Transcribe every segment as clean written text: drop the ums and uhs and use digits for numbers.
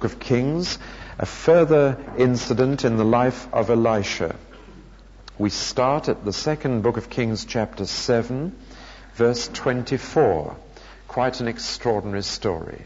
of Kings, a further incident in the life of Elisha. We start at the second book of Kings, chapter 7, verse 24. Quite an extraordinary story.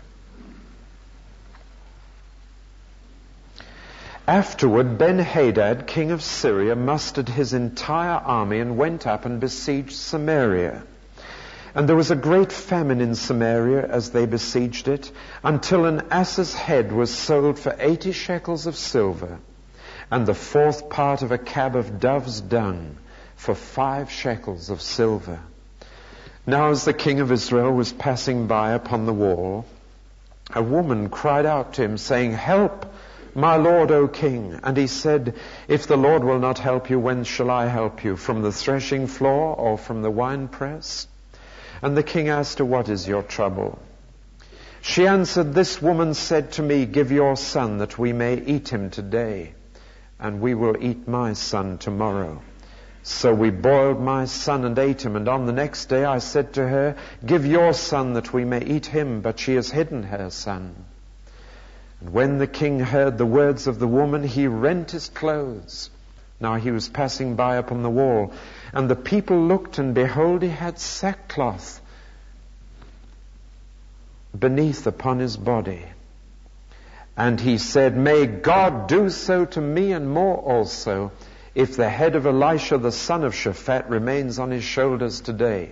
Afterward, Ben-Hadad, king of Syria, mustered his entire army and went up and besieged Samaria. And there was a great famine in Samaria as they besieged it, until an ass's head was sold for 80 shekels of silver, and the fourth part of a cab of dove's dung for 5 shekels of silver. Now as the king of Israel was passing by upon the wall, a woman cried out to him, saying, "Help, my lord, O king." And he said, "If the Lord will not help you, when shall I help you? From the threshing floor or from the winepress?" And the king asked her, "What is your trouble?" She answered, "This woman said to me, 'Give your son that we may eat him today, and we will eat my son tomorrow.' So we boiled my son and ate him, and on the next day I said to her, 'Give your son that we may eat him,' but she has hidden her son." And when the king heard the words of the woman, he rent his clothes. Now he was passing by upon the wall, and the people looked, and behold, he had sackcloth beneath upon his body. And he said, "May God do so to me and more also, if the head of Elisha the son of Shaphat remains on his shoulders today."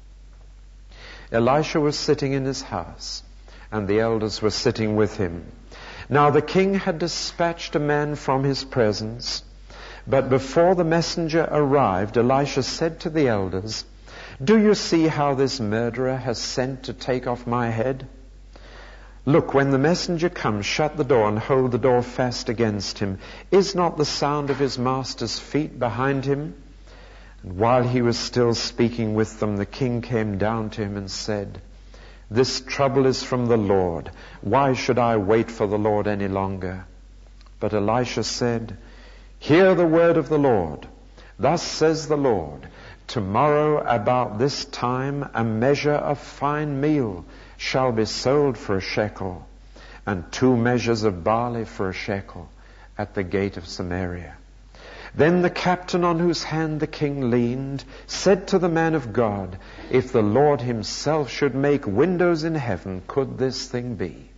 Elisha was sitting in his house, and the elders were sitting with him. Now the king had dispatched a man from his presence, but before the messenger arrived, Elisha said to the elders, "Do you see how this murderer has sent to take off my head? Look, when the messenger comes, shut the door and hold the door fast against him. Is not the sound of his master's feet behind him?" And while he was still speaking with them, the king came down to him and said, "This trouble is from the Lord. Why should I wait for the Lord any longer?" But Elisha said, "Hear the word of the Lord. Thus says the Lord, tomorrow about this time a measure of fine meal shall be sold for a shekel, and 2 measures of barley for a shekel at the gate of Samaria." Then the captain on whose hand the king leaned said to the man of God, "If the Lord himself should make windows in heaven, could this thing be?"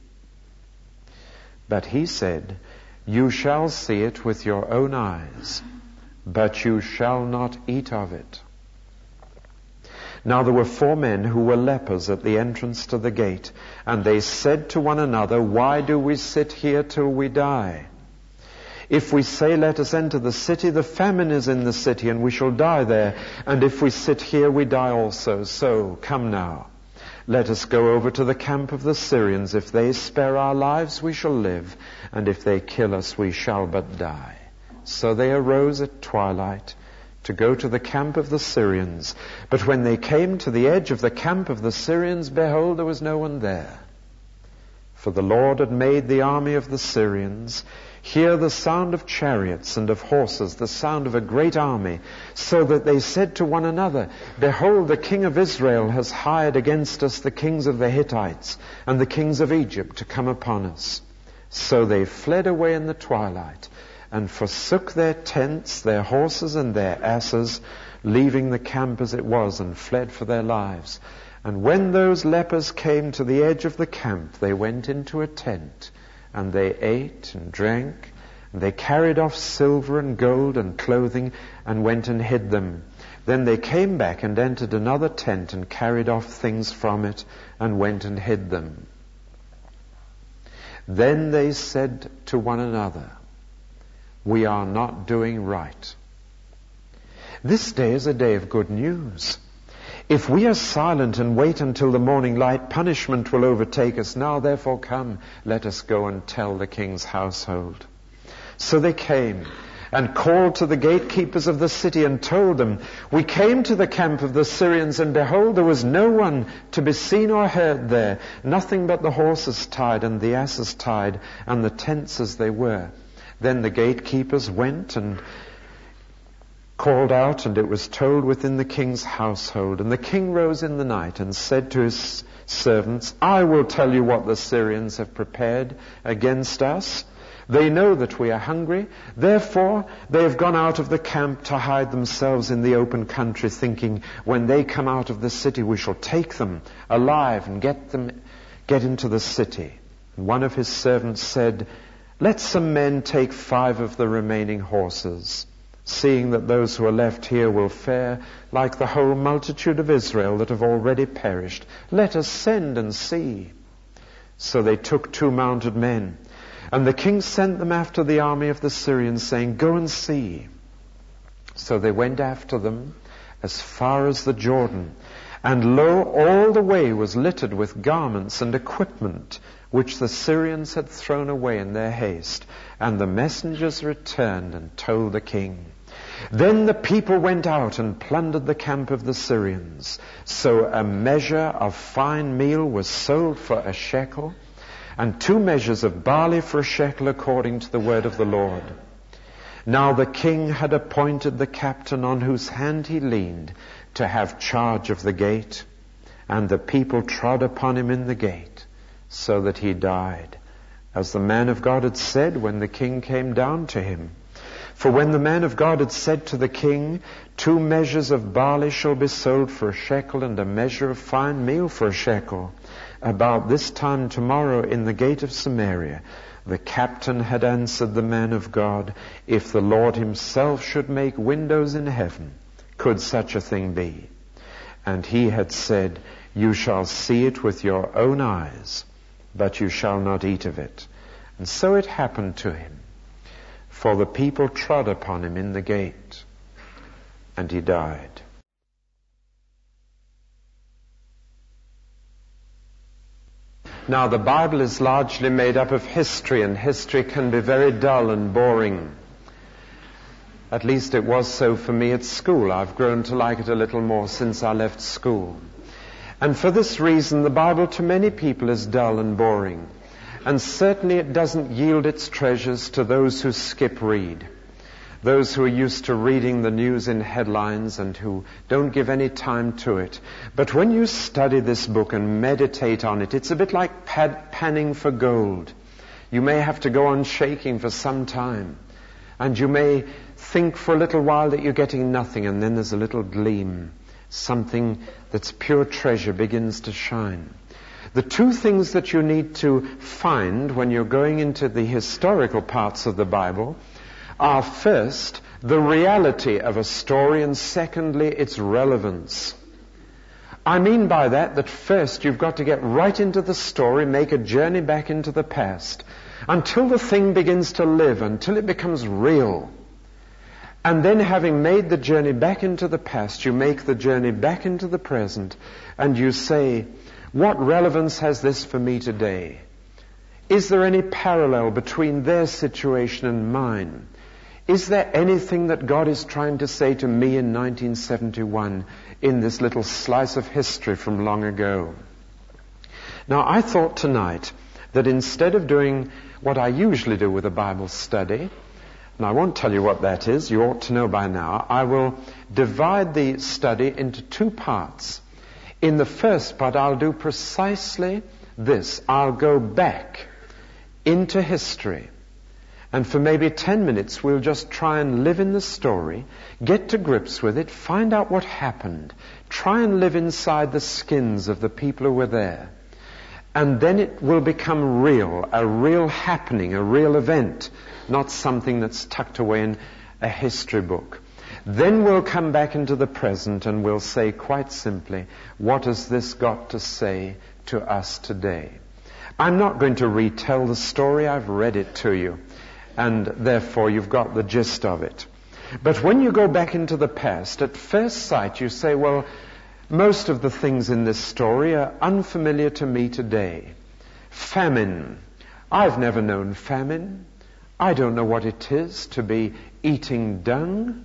But he said, "You shall see it with your own eyes, but you shall not eat of it." Now there were 4 men who were lepers at the entrance to the gate, and they said to one another, "Why do we sit here till we die? If we say, 'Let us enter the city,' the famine is in the city, and we shall die there. And if we sit here, we die also. So, come now, let us go over to the camp of the Syrians. If they spare our lives, we shall live, and if they kill us, we shall but die." So they arose at twilight to go to the camp of the Syrians. But when they came to the edge of the camp of the Syrians, behold, there was no one there. For the Lord had made the army of the Syrians hear the sound of chariots and of horses, the sound of a great army, so that they said to one another, "Behold, the king of Israel has hired against us the kings of the Hittites and the kings of Egypt to come upon us." So they fled away in the twilight and forsook their tents, their horses and their asses, leaving the camp as it was, and fled for their lives. And when those lepers came to the edge of the camp, they went into a tent, and they ate and drank, and they carried off silver and gold and clothing, and went and hid them. Then they came back and entered another tent, and carried off things from it, and went and hid them. Then they said to one another, "We are not doing right. This day is a day of good news. If we are silent and wait until the morning light, punishment will overtake us. Now therefore come, let us go and tell the king's household." So they came and called to the gatekeepers of the city and told them, "We came to the camp of the Syrians, and behold, there was no one to be seen or heard there, nothing but the horses tied and the asses tied, and the tents as they were." Then the gatekeepers went and called out, and it was told within the king's household. And the king rose in the night and said to his servants, I will tell you what the Syrians have prepared against us. They know that we are hungry. Therefore, they have gone out of the camp to hide themselves in the open country, thinking, when they come out of the city, we shall take them alive and get into the city. And one of his servants said, let some men take 5 of the remaining horses, seeing that those who are left here will fare like the whole multitude of Israel that have already perished. Let us send and see. So they took 2 mounted men. And the king sent them after the army of the Syrians, saying, go and see. So they went after them as far as the Jordan. And lo, all the way was littered with garments and equipment, which the Syrians had thrown away in their haste. And the messengers returned and told the king. Then the people went out and plundered the camp of the Syrians. So a measure of fine meal was sold for a shekel, and 2 measures of barley for a shekel, according to the word of the Lord. Now the king had appointed the captain on whose hand he leaned to have charge of the gate, and the people trod upon him in the gate, so that he died, as the man of God had said when the king came down to him. For when the man of God had said to the king, 2 measures of barley shall be sold for a shekel, and a measure of fine meal for a shekel, about this time tomorrow in the gate of Samaria, the captain had answered the man of God, if the Lord himself should make windows in heaven, could such a thing be? And he had said, you shall see it with your own eyes, but you shall not eat of it. And so it happened to him, for the people trod upon him in the gate, and he died. Now, the Bible is largely made up of history, and history can be very dull and boring. At least it was so for me at school. I've grown to like it a little more since I left school. And for this reason, the Bible to many people is dull and boring. And certainly it doesn't yield its treasures to those who skip read. Those who are used to reading the news in headlines and who don't give any time to it. But when you study this book and meditate on it, it's a bit like panning for gold. You may have to go on shaking for some time. And you may think for a little while that you're getting nothing, and then there's a little gleam. Something that's pure treasure begins to shine. The 2 things that you need to find when you're going into the historical parts of the Bible are, first, the reality of a story, and secondly, its relevance. I mean by that first you've got to get right into the story, make a journey back into the past, until the thing begins to live, until it becomes real. And then, having made the journey back into the past, you make the journey back into the present, and you say, what relevance has this for me today? Is there any parallel between their situation and mine? Is there anything that God is trying to say to me in 1971 in this little slice of history from long ago? Now, I thought tonight that instead of doing what I usually do with a Bible study, and I won't tell you what that is, you ought to know by now, I will divide the study into 2 parts. In the first part, I'll do precisely this. I'll go back into history. And for maybe 10 minutes, we'll just try and live in the story, get to grips with it, find out what happened, try and live inside the skins of the people who were there. And then it will become real, a real happening, a real event, not something that's tucked away in a history book. Then we'll come back into the present and we'll say quite simply, what has this got to say to us today? I'm not going to retell the story, I've read it to you. And therefore you've got the gist of it. But when you go back into the past, at first sight you say, well, most of the things in this story are unfamiliar to me today. Famine. I've never known famine. I don't know what it is to be eating dung.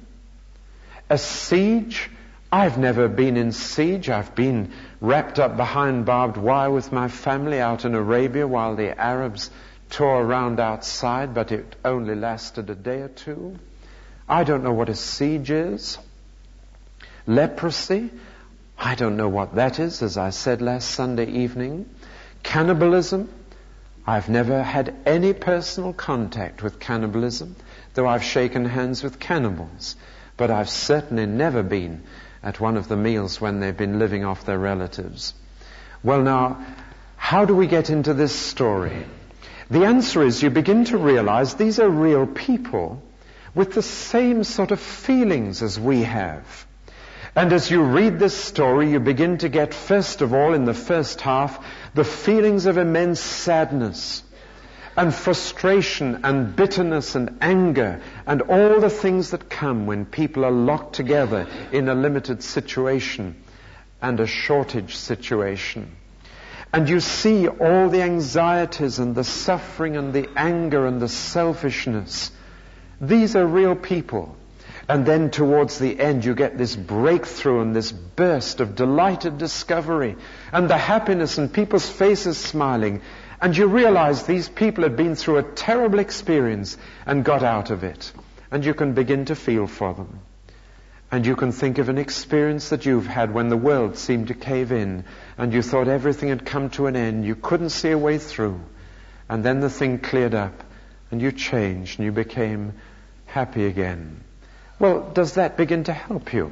A siege. I've never been in siege. I've been wrapped up behind barbed wire with my family out in Arabia while the Arabs tore around outside, but it only lasted a day or 2. I don't know what a siege is. Leprosy. I don't know what that is, as I said last Sunday evening. Cannibalism. I've never had any personal contact with cannibalism, though I've shaken hands with cannibals. But I've certainly never been at one of the meals when they've been living off their relatives. Well now, how do we get into this story? The answer is you begin to realize these are real people with the same sort of feelings as we have. And as you read this story, you begin to get, first of all, in the first half, the feelings of immense sadness and frustration and bitterness and anger and all the things that come when people are locked together in a limited situation and a shortage situation. And you see all the anxieties and the suffering and the anger and the selfishness. These are real people. And then towards the end you get this breakthrough and this burst of delighted discovery and the happiness and people's faces smiling. And you realize these people had been through a terrible experience and got out of it. And you can begin to feel for them. And you can think of an experience that you've had when the world seemed to cave in and you thought everything had come to an end. You couldn't see a way through. And then the thing cleared up and you changed and you became happy again. Well, does that begin to help you?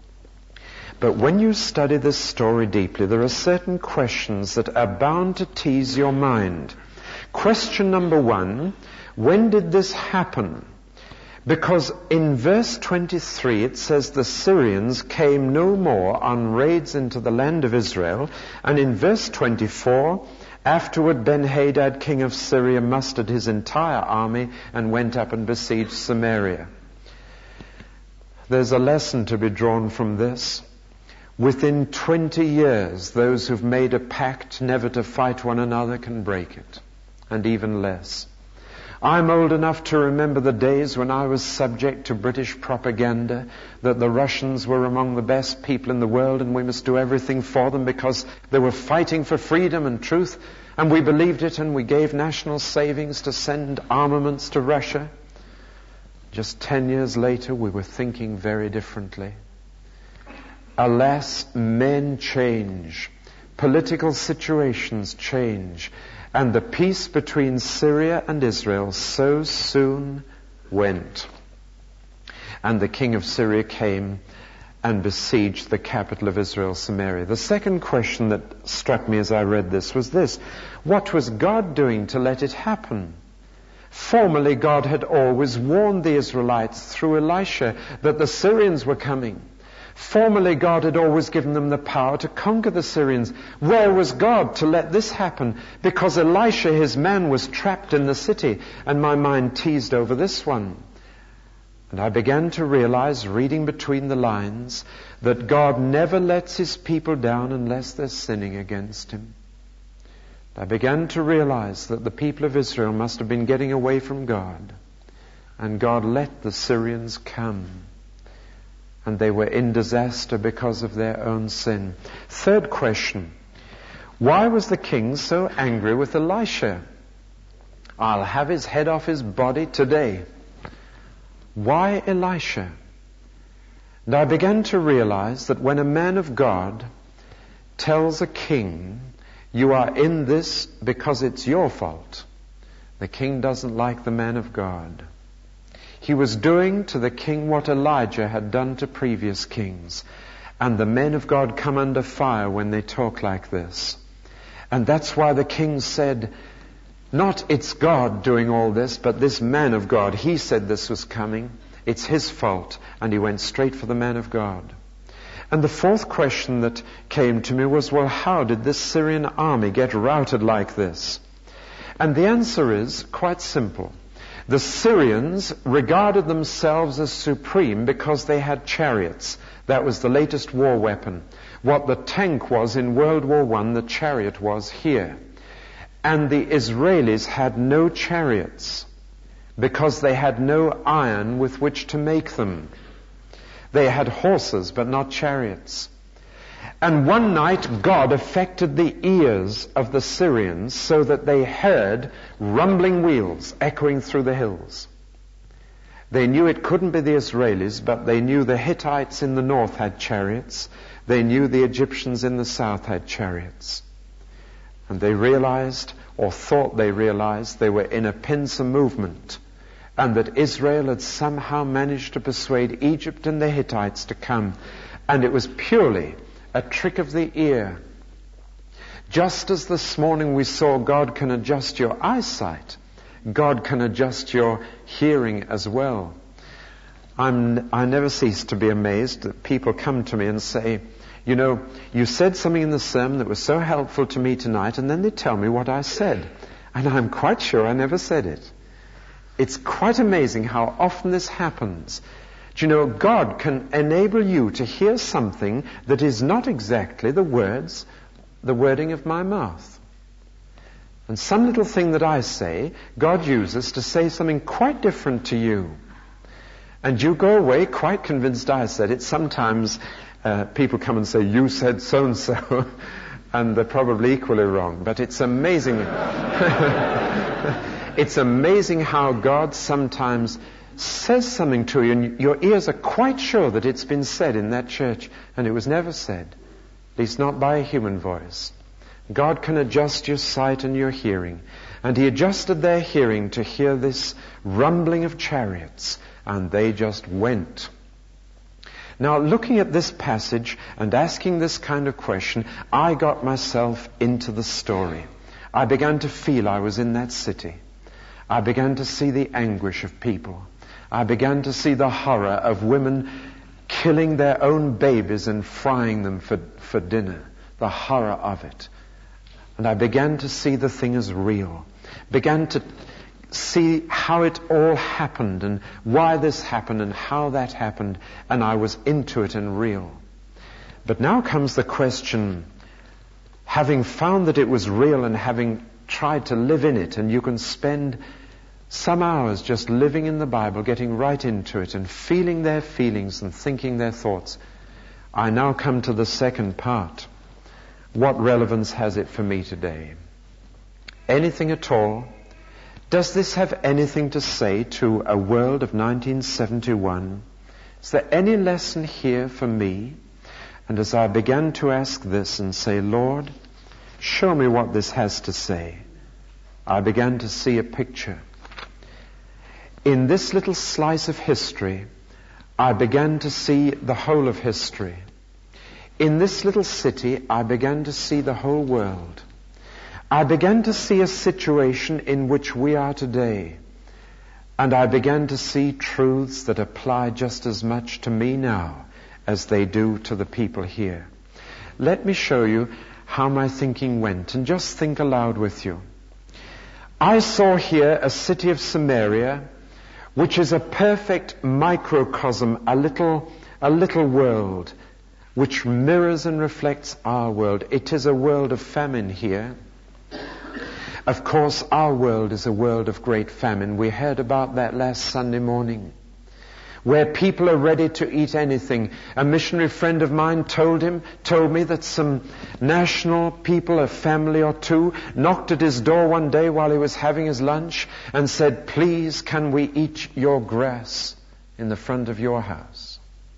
But when you study this story deeply, there are certain questions that are bound to tease your mind. Question number 1, when did this happen? Because in verse 23 it says the Syrians came no more on raids into the land of Israel. And in verse 24, afterward Ben-Hadad, king of Syria, mustered his entire army and went up and besieged Samaria. There's a lesson to be drawn from this. Within 20 years, those who've made a pact never to fight one another can break it, and even less. I'm old enough to remember the days when I was subject to British propaganda that the Russians were among the best people in the world and we must do everything for them because they were fighting for freedom and truth, and we believed it and we gave national savings to send armaments to Russia. Just 10 years later, we were thinking very differently. Alas, men change. Political situations change. And the peace between Syria and Israel so soon went. And the king of Syria came and besieged the capital of Israel, Samaria. The second question that struck me as I read this was this: what was God doing to let it happen? Formerly, God had always warned the Israelites through Elisha that the Syrians were coming. Formerly, God had always given them the power to conquer the Syrians. Where was God to let this happen? Because Elisha, his man, was trapped in the city, and my mind teased over this one. And I began to realize, reading between the lines, that God never lets his people down unless they're sinning against him. I began to realize that the people of Israel must have been getting away from God, and God let the Syrians come, and they were in disaster because of their own sin. Third question: why was the king so angry with Elisha? I'll have his head off his body today. Why Elisha? And I began to realize that when a man of God tells a king, you are in this because it's your fault, the king doesn't like the man of God. He was doing to the king what Elijah had done to previous kings. And the men of God come under fire when they talk like this. And that's why the king said, not it's God doing all this, but this man of God, he said this was coming. It's his fault. And he went straight for the man of God. And the fourth question that came to me was, well, how did this Syrian army get routed like this? And the answer is quite simple. The Syrians regarded themselves as supreme because they had chariots. That was the latest war weapon. What the tank was in World War I, the chariot was here. And the Israelis had no chariots because they had no iron with which to make them. They had horses, but not chariots. And one night God affected the ears of the Syrians so that they heard rumbling wheels echoing through the hills. They knew it couldn't be the Israelis, but they knew the Hittites in the north had chariots, They knew the Egyptians in the south had chariots. And they realized, or thought they realized, they were in a pincer movement, and that Israel had somehow managed to persuade Egypt and the Hittites to come. And it was purely a trick of the ear. Just as this morning we saw God can adjust your eyesight, God can adjust your hearing as well. I never cease to be amazed that people come to me and say, you know, you said something in the sermon that was so helpful to me tonight, and then they tell me what I said. And I'm quite sure I never said it. It's quite amazing how often this happens. Do you know, God can enable you to hear something that is not exactly the wording of my mouth. And some little thing that I say, God uses to say something quite different to you. And you go away quite convinced I said it. Sometimes people come and say, you said so-and-so, and they're probably equally wrong. But it's amazing. It's amazing how God sometimes says something to you, and your ears are quite sure that it's been said in that church, and it was never said, at least not by a human voice. God can adjust your sight and your hearing. And He adjusted their hearing to hear this rumbling of chariots, and they just went. Now, looking at this passage and asking this kind of question, I got myself into the story. I began to feel I was in that city. I began to see the anguish of people. I began to see the horror of women killing their own babies and frying them for dinner. The horror of it. And I began to see the thing as real. Began to see how it all happened and why this happened and how that happened. And I was into it and real. But now comes the question, having found that it was real and having tried to live in it, and you can spend some hours just living in the Bible, getting right into it and feeling their feelings and thinking their thoughts. I now come to the second part. What relevance has it for me today? Anything at all? Does this have anything to say to a world of 1971? Is there any lesson here for me? And as I began to ask this and say, Lord, show me what this has to say, I began to see a picture. In this little slice of history, I began to see the whole of history. In this little city, I began to see the whole world. I began to see a situation in which we are today. And I began to see truths that apply just as much to me now as they do to the people here. Let me show you how my thinking went, and just think aloud with you. I saw here a city of Samaria, which is a perfect microcosm, a little world, which mirrors and reflects our world. It is a world of famine here. Of course, our world is a world of great famine. We heard about that last Sunday morning, where people are ready to eat anything. A missionary friend of mine told me that some national people, a family or two, knocked at his door one day while he was having his lunch and said, please, can we eat your grass in the front of your house?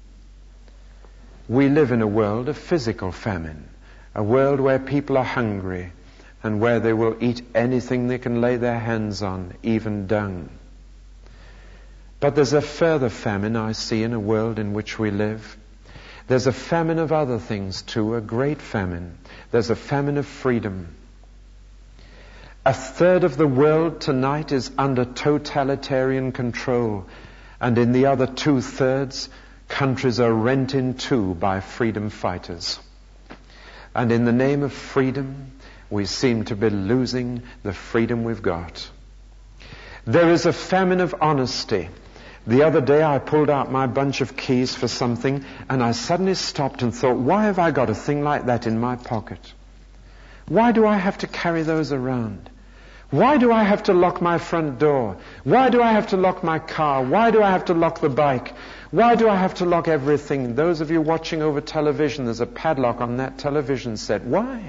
We live in a world of physical famine, a world where people are hungry and where they will eat anything they can lay their hands on, even dung. But there's a further famine I see in a world in which we live. There's a famine of other things too, a great famine. There's a famine of freedom. A third of the world tonight is under totalitarian control, and in the other 2/3, countries are rent in two by freedom fighters. And in the name of freedom, we seem to be losing the freedom we've got. There is a famine of honesty. The other day I pulled out my bunch of keys for something, and I suddenly stopped and thought, why have I got a thing like that in my pocket? Why do I have to carry those around? Why do I have to lock my front door? Why do I have to lock my car? Why do I have to lock the bike? Why do I have to lock everything? Those of you watching over television, there's a padlock on that television set. Why?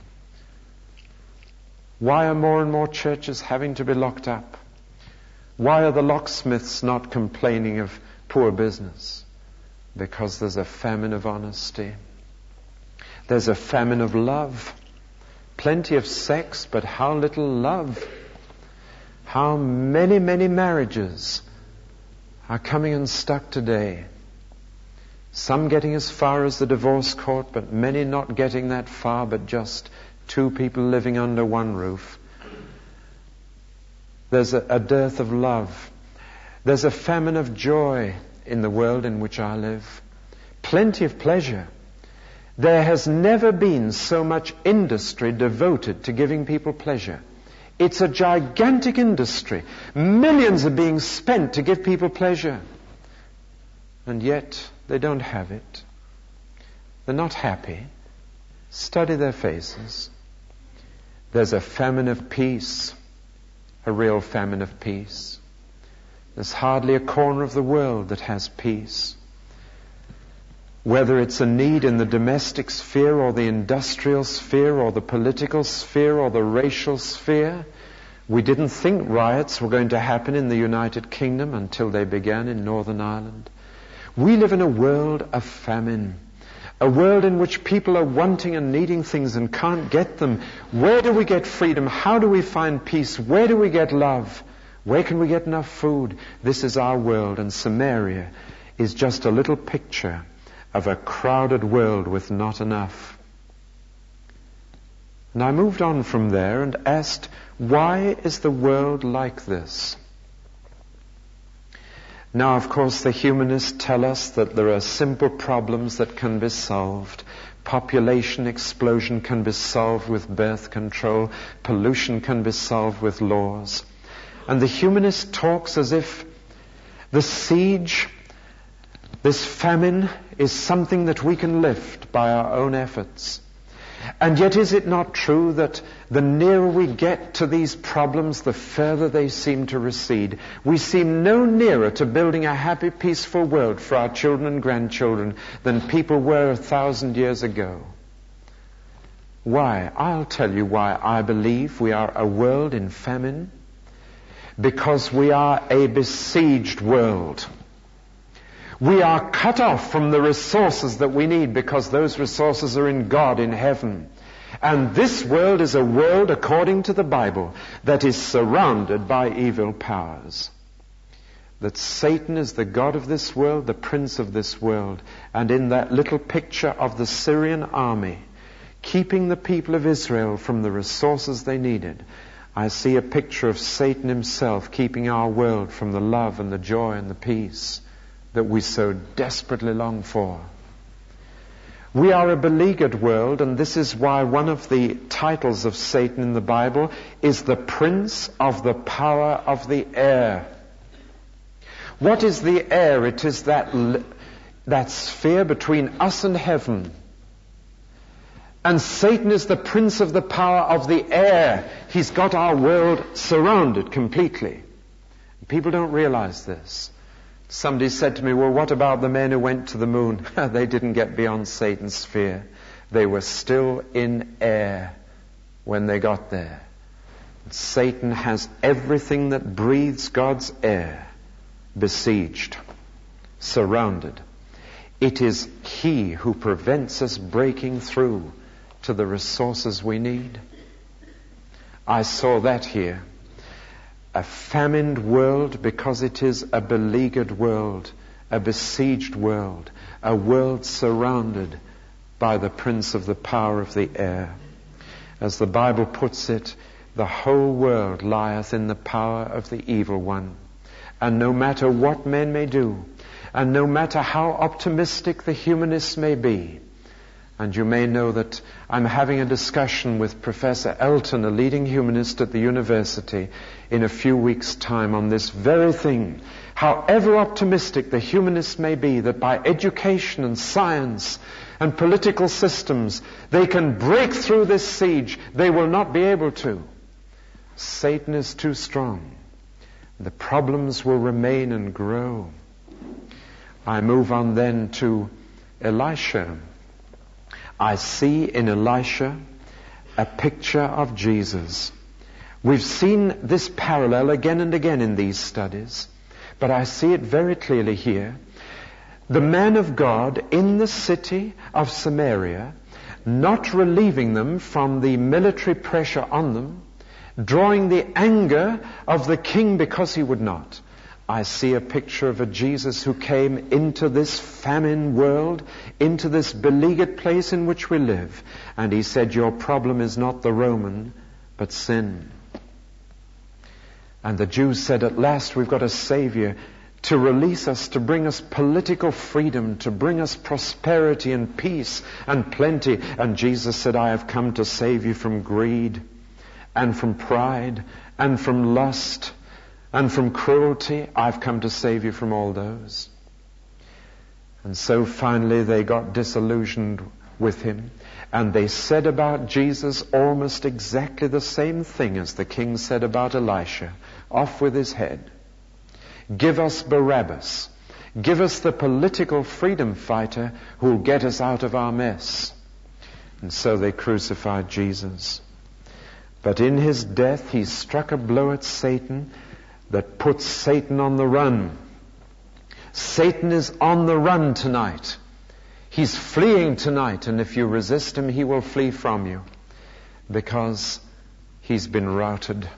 Why are more and more churches having to be locked up? Why are the locksmiths not complaining of poor business? Because there's a famine of honesty. There's a famine of love. Plenty of sex, but how little love. How many, many marriages are coming unstuck today. Some getting as far as the divorce court, but many not getting that far, but just two people living under one roof. There's a dearth of love. There's a famine of joy in the world in which I live. Plenty of pleasure. There has never been so much industry devoted to giving people pleasure. It's a gigantic industry. Millions are being spent to give people pleasure. And yet they don't have it. They're not happy. Study their faces. There's a famine of peace. A real famine of peace. There's hardly a corner of the world that has peace. Whether it's a need in the domestic sphere or the industrial sphere or the political sphere or the racial sphere. We didn't think riots were going to happen in the United Kingdom until they began in Northern Ireland. We live in a world of famine. A world in which people are wanting and needing things and can't get them. Where do we get freedom? How do we find peace? Where do we get love? Where can we get enough food? This is our world, and Samaria is just a little picture of a crowded world with not enough. And I moved on from there and asked, why is the world like this? Now, of course, the humanists tell us that there are simple problems that can be solved. Population explosion can be solved with birth control. Pollution can be solved with laws. And the humanist talks as if the siege, this famine, is something that we can lift by our own efforts. And yet is it not true that the nearer we get to these problems, the further they seem to recede? We seem no nearer to building a happy, peaceful world for our children and grandchildren than people were 1,000 years ago. Why? I'll tell you why I believe we are a world in famine. Because we are a besieged world. We are cut off from the resources that we need because those resources are in God in heaven. And this world is a world, according to the Bible, that is surrounded by evil powers. That Satan is the god of this world, the prince of this world. And in that little picture of the Syrian army, keeping the people of Israel from the resources they needed, I see a picture of Satan himself keeping our world from the love and the joy and the peace that we so desperately long for. We are a beleaguered world, and this is why one of the titles of Satan in the Bible is the Prince of the Power of the Air. What is the air? It is that sphere between us and heaven. And Satan is the prince of the power of the air. He's got our world surrounded completely. People don't realize this. Somebody said to me, well, what about the men who went to the moon? They didn't get beyond Satan's sphere. They were still in air when they got there. Satan has everything that breathes God's air besieged, surrounded. It is he who prevents us breaking through to the resources we need. I saw that here. A famined world because it is a beleaguered world, a besieged world, a world surrounded by the prince of the power of the air. As the Bible puts it, the whole world lieth in the power of the evil one. And no matter what men may do, and no matter how optimistic the humanists may be, and you may know that I'm having a discussion with Professor Elton, a leading humanist at the university, in a few weeks' time on this very thing. However optimistic the humanists may be that by education and science and political systems they can break through this siege, they will not be able to. Satan is too strong. The problems will remain and grow. I move on then to Elisha. I see in Elisha a picture of Jesus. We've seen this parallel again and again in these studies, but I see it very clearly here. The man of God in the city of Samaria not relieving them from the military pressure on them, drawing the anger of the king because he would not. I see a picture of a Jesus who came into this famine world, into this beleaguered place in which we live, and he said, your problem is not the Roman, but sin. And the Jews said, at last we've got a Savior to release us, to bring us political freedom, to bring us prosperity and peace and plenty. And Jesus said, I have come to save you from greed and from pride and from lust and from cruelty. I've come to save you from all those. And so finally they got disillusioned with him, and they said about Jesus almost exactly the same thing as the king said about Elisha. Off with his head. Give us Barabbas. Give us the political freedom fighter who'll get us out of our mess. And so they crucified Jesus. But in his death he struck a blow at Satan that puts Satan on the run. Satan is on the run tonight. He's fleeing tonight, and if you resist him, he will flee from you, because he's been routed.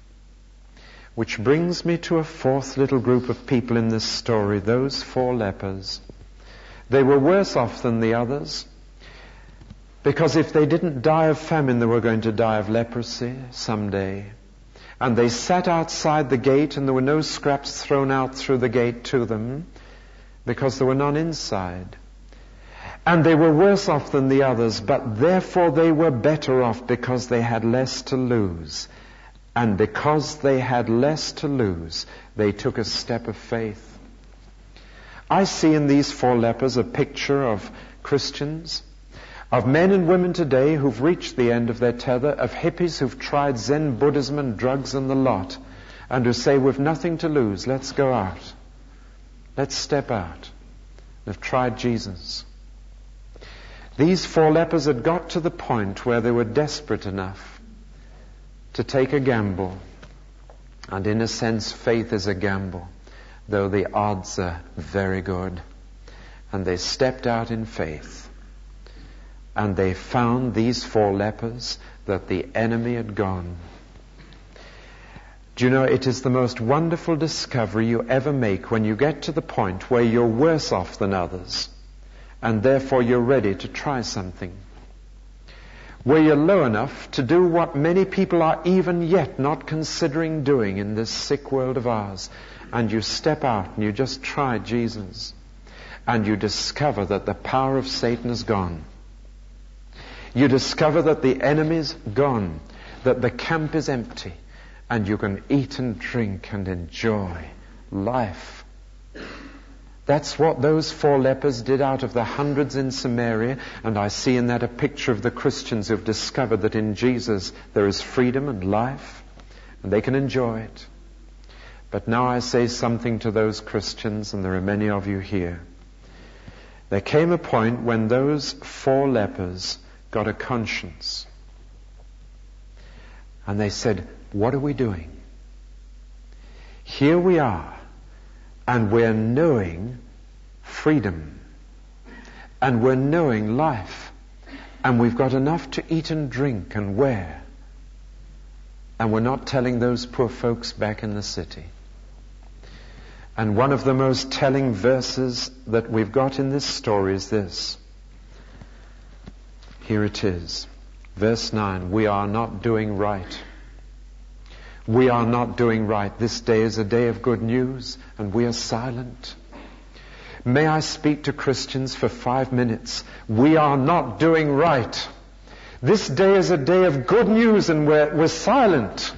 Which brings me to a fourth little group of people in this story, those 4 lepers. They were worse off than the others, because if they didn't die of famine, they were going to die of leprosy someday. And they sat outside the gate, and there were no scraps thrown out through the gate to them, because there were none inside. And they were worse off than the others, but therefore they were better off, because they had less to lose. And because they had less to lose, they took a step of faith. I see in these 4 lepers a picture of Christians, of men and women today who've reached the end of their tether, of hippies who've tried Zen Buddhism and drugs and the lot, and who say, we've nothing to lose, let's go out. Let's step out. They've tried Jesus. These 4 lepers had got to the point where they were desperate enough to take a gamble. And in a sense, faith is a gamble, though the odds are very good. And they stepped out in faith. And they found, these 4 lepers, that the enemy had gone. Do you know, it is the most wonderful discovery you ever make when you get to the point where you're worse off than others, and therefore you're ready to try something. Where you're low enough to do what many people are even yet not considering doing in this sick world of ours. And you step out and you just try Jesus. And you discover that the power of Satan is gone. You discover that the enemy's gone, that the camp is empty, and you can eat and drink and enjoy life. That's what those 4 lepers did out of the hundreds in Samaria, and I see in that a picture of the Christians who've discovered that in Jesus there is freedom and life, and they can enjoy it. But now I say something to those Christians, and there are many of you here. There came a point when those 4 lepers got a conscience. And they said, what are we doing? Here we are, and we're knowing freedom, and we're knowing life, and we've got enough to eat and drink and wear, and we're not telling those poor folks back in the city. And one of the most telling verses that we've got in this story is this. Here it is. Verse 9. We are not doing right. We are not doing right. This day is a day of good news, and we are silent. May I speak to Christians for 5 minutes? We are not doing right. This day is a day of good news, and we're silent.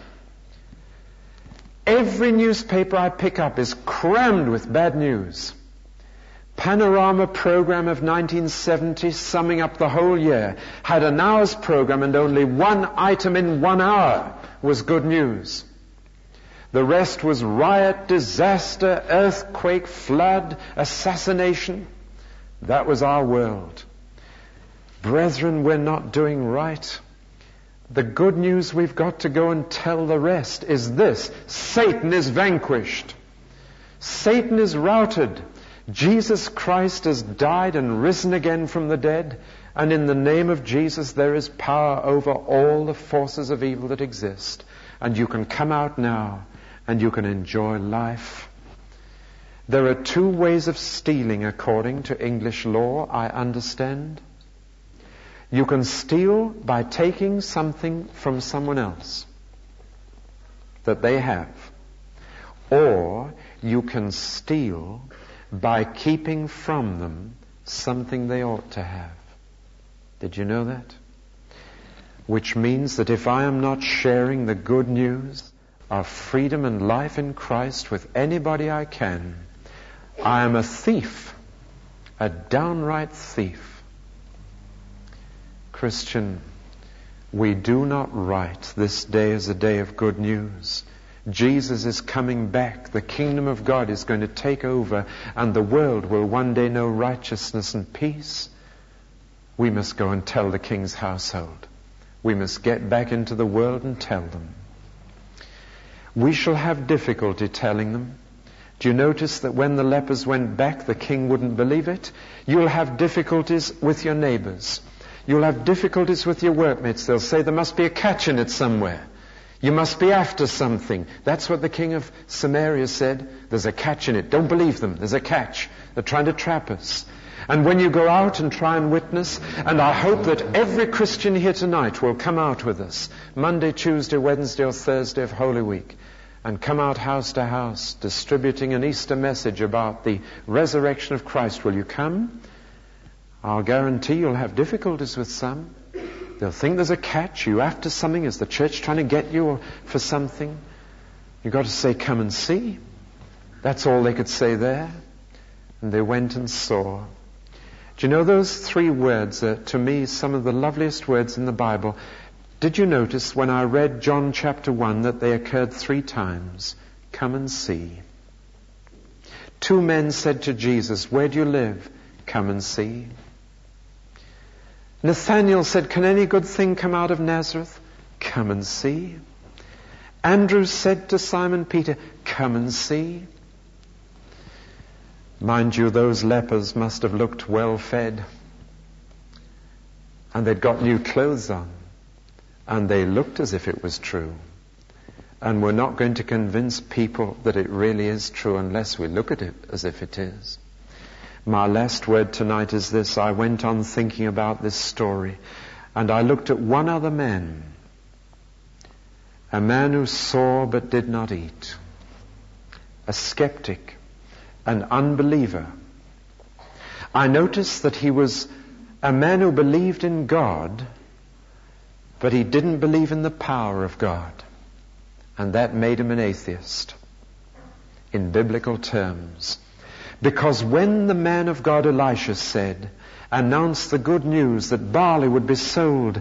Every newspaper I pick up is crammed with bad news. Panorama program of 1970, summing up the whole year, had an hour's program, and only one item in 1 hour was good news. The rest was riot, disaster, earthquake, flood, assassination. That was our world. Brethren, we're not doing right. The good news we've got to go and tell the rest is this: Satan is vanquished. Satan is routed. Jesus Christ has died and risen again from the dead, And in the name of Jesus, there is power over all the forces of evil that exist. And you can come out now and you can enjoy life. There are 2 ways of stealing according to English law, I understand. You can steal by taking something from someone else that they have. Or you can steal by keeping from them something they ought to have. Did you know that? Which means that if I am not sharing the good news of freedom and life in Christ with anybody I can, I am a thief, a downright thief. Christian, we do not write this day as a day of good news. Jesus is coming back. The kingdom of God is going to take over, and the world will one day know righteousness and peace. We must go and tell the king's household. We must get back into the world and tell them. We shall have difficulty telling them. Do you notice that when the lepers went back, the king wouldn't believe it? You'll have difficulties with your neighbors. You'll have difficulties with your workmates. They'll say there must be a catch in it somewhere. You must be after something. That's what the king of Samaria said. There's a catch in it. Don't believe them. There's a catch. They're trying to trap us. And when you go out and try and witness, and I hope that every Christian here tonight will come out with us, Monday, Tuesday, Wednesday or Thursday of Holy Week, and come out house to house, distributing an Easter message about the resurrection of Christ. Will you come? I'll guarantee you'll have difficulties with some. They'll think there's a catch. You after something? Is the church trying to get you for something? You've got to say, come and see. That's all they could say there. And they went and saw. Do you know those 3 words are, to me, some of the loveliest words in the Bible? Did you notice when I read John chapter 1 that they occurred 3 times? Come and see. 2 men said to Jesus, where do you live? Come and see. Nathanael said, can any good thing come out of Nazareth? Come and see. Andrew said to Simon Peter, come and see. Mind you, those lepers must have looked well fed. And they'd got new clothes on. And they looked as if it was true. And we're not going to convince people that it really is true unless we look at it as if it is. My last word tonight is this. I went on thinking about this story, and I looked at one other man. A man who saw but did not eat. A skeptic. An unbeliever. I noticed that he was a man who believed in God, but he didn't believe in the power of God. And that made him an atheist in biblical terms. Because when the man of God Elisha announced the good news that barley would be sold,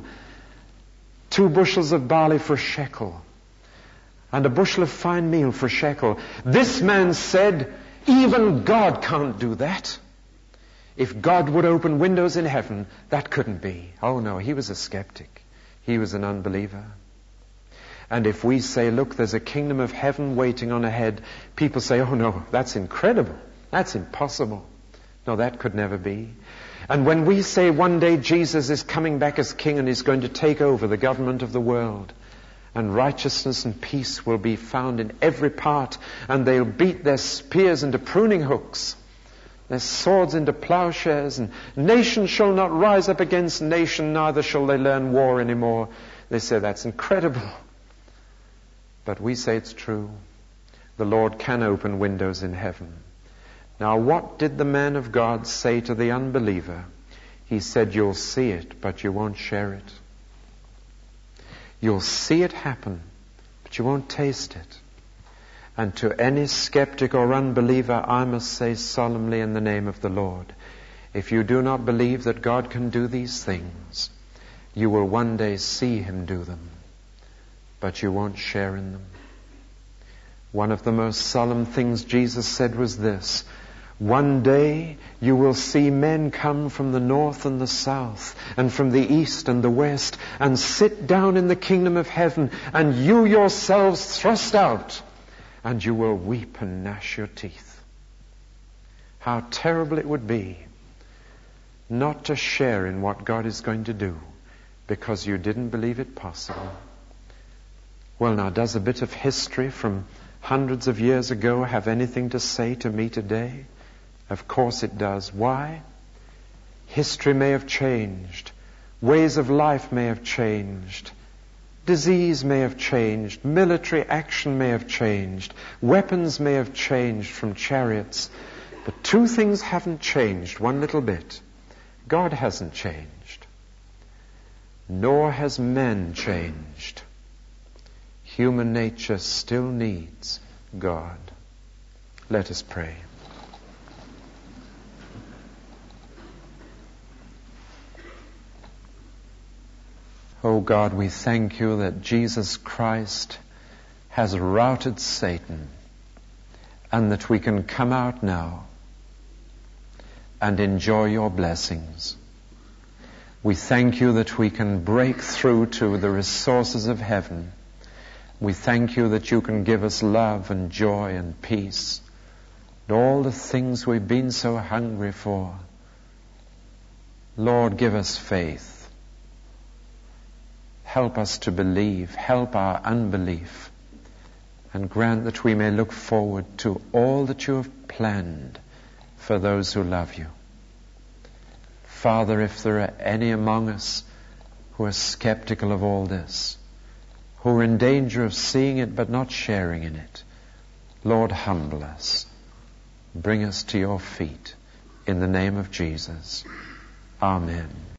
2 bushels of barley for a shekel, and a bushel of fine meal for a shekel, this man said, even God can't do that. If God would open windows in heaven, that couldn't be. Oh no, he was a skeptic. He was an unbeliever. And if we say, look, there's a kingdom of heaven waiting on ahead, people say, oh no, that's incredible. That's impossible. No, that could never be. And when we say one day Jesus is coming back as king and he's going to take over the government of the world, and righteousness and peace will be found in every part, and they'll beat their spears into pruning hooks, their swords into plowshares, and nation shall not rise up against nation, neither shall they learn war anymore. They say that's incredible. But we say it's true. The Lord can open windows in heaven. Now, what did the man of God say to the unbeliever? He said, you'll see it, but you won't share it. You'll see it happen, but you won't taste it. And to any skeptic or unbeliever, I must say solemnly in the name of the Lord, if you do not believe that God can do these things, you will one day see Him do them, but you won't share in them. One of the most solemn things Jesus said was this: one day you will see men come from the north and the south and from the east and the west and sit down in the kingdom of heaven, and you yourselves thrust out, and you will weep and gnash your teeth. How terrible it would be not to share in what God is going to do because you didn't believe it possible. Well, now, does a bit of history from hundreds of years ago have anything to say to me today? Of course it does. Why? History may have changed. Ways of life may have changed. Disease may have changed. Military action may have changed. Weapons may have changed from chariots. But two things haven't changed one little bit. God hasn't changed. Nor has man changed. Human nature still needs God. Let us pray. Oh God, we thank you that Jesus Christ has routed Satan and that we can come out now and enjoy your blessings. We thank you that we can break through to the resources of heaven. We thank you that you can give us love and joy and peace and all the things we've been so hungry for. Lord, give us faith. Help us to believe. Help our unbelief. And grant that we may look forward to all that you have planned for those who love you. Father, if there are any among us who are skeptical of all this, who are in danger of seeing it but not sharing in it, Lord, humble us. Bring us to your feet in the name of Jesus. Amen.